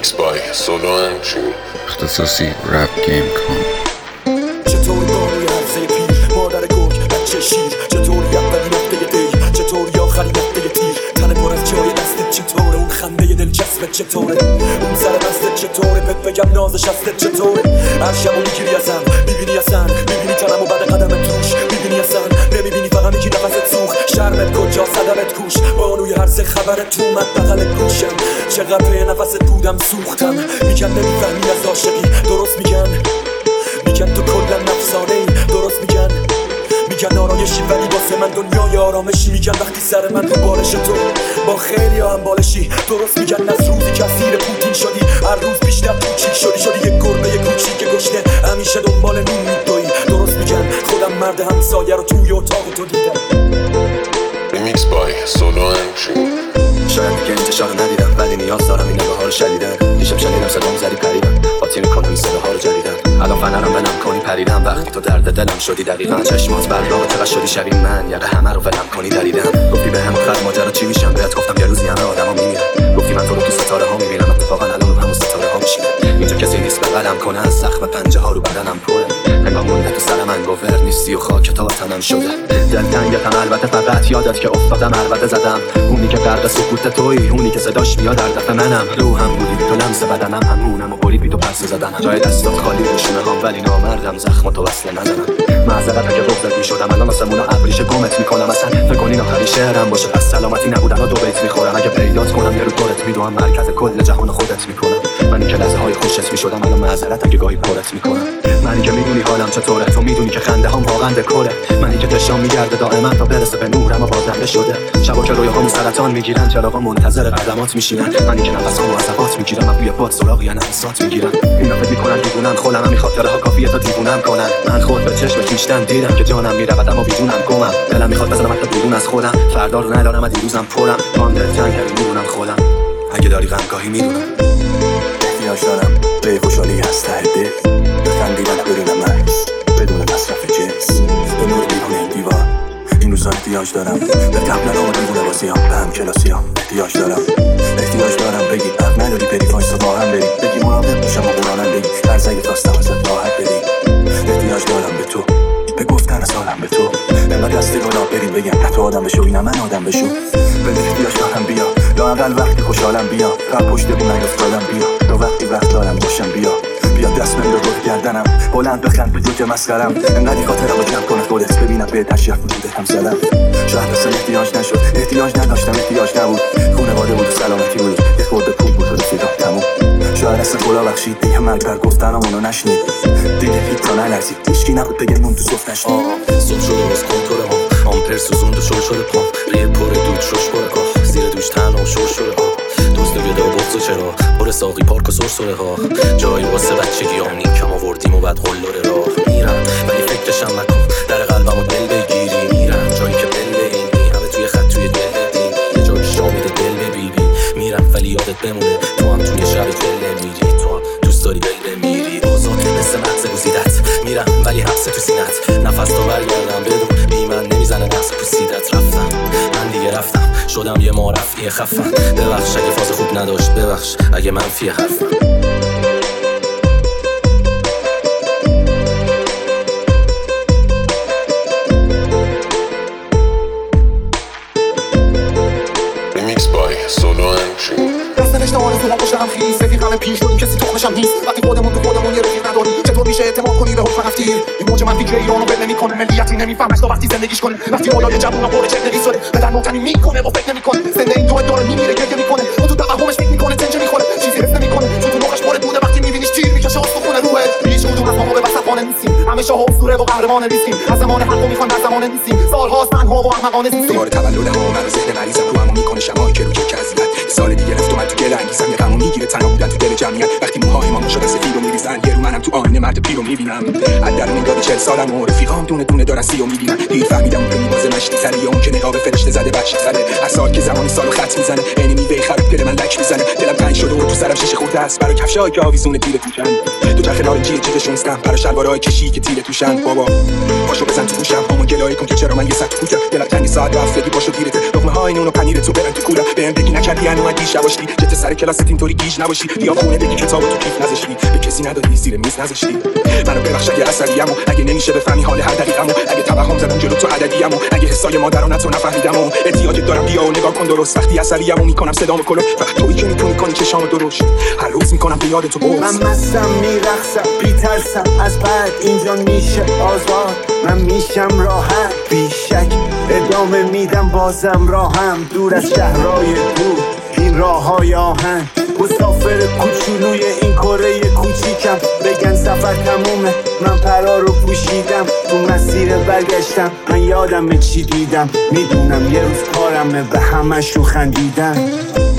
Remix by Solo and June. اختصاصی رپ گیم کام. چطوری داری عرضه پیر مادر گرگ بچه شیر، چطوری اولی نقطه دی، چطوری آخری نقطه تیر، تن پر از جای دستت چطوره، اون خنده دلچسبت چطوره، اون سر بستت چطوره، بهت بگم نازش هستت چطوره. هر شب و میگیری ازم، میبینی اصلا، میبینی تنم و بعد قدمت توش، میبینی اصلا، نمیبینی فقط میگی نفست سوخ، شرمت کجا صدمت کوش، بانوی هر سه خبرت تو اومد بغل گوشم، چقدر به نفست بودم سوختم، میگن نمیفهمی از عاشقی، درست میگن تو کلا نفسانه‌ای، درست میگن آرایشی ولی واسه من دنیای آرامشی، میگن وقتی سر من رو بالش تو با خیلی هم بالشی، درست میگن از روزی که اسیر پوتین شدی هر روز بیشتر کوچیک شدی یک گربه کوچیک گشنه همیشه دنبال نون میدوی، درست میگن خودم مرد همسایه رو توی اتاق تو دیدم. Remix by Solo and June. شاید دیگه انتشار رو ندیدم ولی نیاز دارم این نگاه ها رو شدیدن، دیشب شنیدم صدام زدی پریدم قاطی میکنم این صداها رو جدیدن، الان فنرم بنم کنی پریدم وقتی تو درد دلم شدی دقیقا، چشمات براغ چقدر شدی شبیه من یقه همه رو ولم کنی دریدم، گفتی به هم آخر ماجرا چی میشم، بهت گفتم یه روزی همه آدما میمیرن، گفتی من تو رو تو ستاره ها میبینم، اتفاقا الان رو همون ستاره ها میشینم، اینجا کسی نیست بغلم کنه از زخم پنجه ها رو بدنم پره، انگار مونده تو سر من گوهر نیستی و خاک تا تنم شده، دلتنگتم البته فقط یادت که افتادم البته زدم، اونی که غرق سکوت تویی، اونی که صداش میاد در دفع منم، روحم بودی تو لمس بدنم همونم و برید بی تو پرسه زدنم، جای دستات خالی روشونه هم ولی نامردم زخم تو وصله نزنم، معذرت اگه بغضت میشدم الان آسمونا ابریشه گمت میکنم، اصلا فکر کنین آخرین شعرم باشه از سلامتی نبودن و دو بیت میخورم، اگه پیدات کنم یه رو دورت میدوام مرکز کل جهان خودت میکنم، منی که لحظه های خوشت میشدم الان معذرت اگه گاهی پرت میکنم، منی که میدونی حالم چطوره، تو میدونی که خنده هم واقعا دکوره، منی که دشام میگرده دائما تا برسه به نورم و بازنده شده، شبا که رویاهامو سرطان میگیرن چراغا منتظر قدمات میشینن، منی که نفسامو عذابات میگیرم و بوی باد سراغ یا نفسات میگیرم، اینا فکر میکنن دیوونم خودم همین خاطره ها کافیه تا دیوونم کنن، من خود به چشم کیشتم دیدم که جانم میرود اما بیجونم گمم، دلم میخواد بزنم حتی بیرون از خودم، فردا رو ندارم و دیروزم پرم، من دلتنگ میدونم خودم، اگه داری غمگاهی میدونم احتیاج دارم به خوشحالی از ته دل، بخندیدن بدون مکس بدون مصرف جنس، به نور بیرون این دیوار این روزا احتیاج دارم، به قبلنام و دیوونه بازیام به هم کلاسیام احتیاج دارم بگی حق نداری بری وایسا با هم بریم، بگی مراقب میشم و قرآنم بگی هر اگه خواستم ازت راحت بدی، احتیاج دارم به تو به گفتن از حالم به تو، انقدر دست گناه بریم بگم نه تو آدم بشو اینم من آدم بشو، بده احتیاج دارم بیا لااقل وقتی خوشحالم بیا، قبل پشت بون نیفتادم بیا، تو وقتی وقت دارم باشم بیا دست من رو گردنم بلند بخند به تو که مسخرم، انقدی خاطرم رو جمع کنه خودت ببینم به تشریف وجودت هم زدم، شاید اصلا احتیاج نداشتم احتیاج نبود، خونواده بود و سلامتی بود یه خورده پول بود و رفیقم تموم، شاید اصلا خدا بخشید دیگه مرگ بر گفتنمونو نشنید، دیگه هیچ تا نلرزید هیچکی نبود بگه نون تو صف نشنید، صبح شده باز کنتور ما آمپر سوزوند و شل شده پام، ریه پر دود شش پر کاه زیر دوش تنها و شل شده ها، دوست گدا و بغض و چرا پر ساقی پارک و سرسره ها، جایی واسه بچگیام نیم کم آوردیم و بعد قلدر راه میرم ولی فکرشم نکن در قلبم و دل بگیری، میرم جایی که دل اینی همه توی خط توی دل دین، یه جایی شامیده دل ببیبی، میرم ولی یادت بمونه تو هم توی شب دل نمیری، تو هم دوست داری دل بمیری، آزاد مثل مغز گزیدت میرم ولی حبس تو سینت، نفس تو برگردم بدون بی من نمیزنه نفس پوسیدت، من دیگه رفتم شدم یه معرفی خفم، ببخش اگه فاز خوب نداشت، ببخش اگه منفی حرفم. Remix by Solo and June. دست نوشته آرزوها پشت هم خیز رفیقم پیش رو این کسی تخمشم نیست، وقتی خودمون تو خودمون یه رفیق نداری چطور میشه اعتماد کنی به حکم هفتیر، این موج من فکر ایرانو بل نمیکنه، ملیتی نمیفهمش تا وقتی زندگیش کنه، وقتی بالای جوونا پر چهره‌ای شده بدن محکمی میکنه و فکر نمیکنه، زنده این تو داره میمیره گریه میکنه، اون تو توهمش فکر میکنه تنجه میخوره چیزی حس نمیکنه، چون تو مخش پر بوده وقتی میبینیش تیر میکشه استخونه روحت، هیچ کدوم از ما به وسطانه نیستیم، همیشه اسطوره و قهرمان نیستیم، از زمان حقو میخوان در زمان نیستیم، سالهاست تنها و احمقانه نیستیم، دوباره تولدم و من ذهن مریضم رو همون میکنه شمایی که رو که کذیت، سال دیگه رفت و من تو گل انگیزم یه غمو میگیره تنها بودن تو دل جمعیت، وقتی موهای ما شده سفید و میریزن یه رو منم تو آینه مرد پیر رو میبینم، از درون داد 40 سالم و رفیقام دونه دونه دارن 30 میبینن، دیر فهمیدم اون میوازه مشتی سره یا اون که نقاب فرشته زده بچی سره، از سال که زمانی سالو خط میزنه عین میوه خراب دل من لک میزنه، دلم تنگ شده و تو سرم شیشه خورده است برای کفشایی که آویزون تیر توشن، دو چرخ نارنجی چششون سکم پر شلوارای کشی که تیر توشن، بابا پاشو بزن تو گوشم همون گلای کن که چرا من یه ساعت پوچم دلم تنگ ساعت رفتگی باشو دیرته لقمه ها این اونو پنیر تو برن تو کولا بهم بگی نکردی هنوز دیشب باشی جت سر کلاست اینطوری گیج نباشی بیا خونه بگی کتابو تو کیف نذاشتی به کسی ندادی زیر میز نذاشتی منو ببخش اگه عصبیمو اگه نمیشه بفهمی حال هر دقیقمو اگه توهم زدم جلو تو عددیمو اگه حسای مادرانتو نفهمیدمو احتیاجت دارم بیا و نگاه کن درست وقتی عصبیمو میکنم صدامو کلو فقط تویی که میتونی کنی چشامو درشت هر روز میکنم به یاد تو باز من مستم میرقصم بی‌ترسم از بعد اینجا میشه آزاد من میشم راحت بیشک ادامه میدم بازم راهم دور از شهرهای دور این راههای آهن مسافر کوچولوی این کره کوچیکم بگن سفر تمومه من پرا رو پوشیدم تو مسیر برگشتم من یادم چی دیدم میدونم یه روز کارمه به همشون خندیدم